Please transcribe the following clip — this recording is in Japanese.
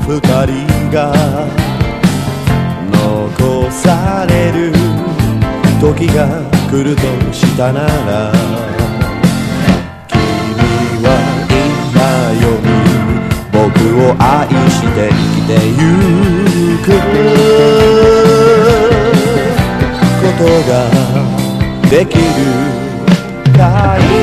二人が残される時が来るとしたなら、君は今より僕を愛して生きてゆくことができるかい。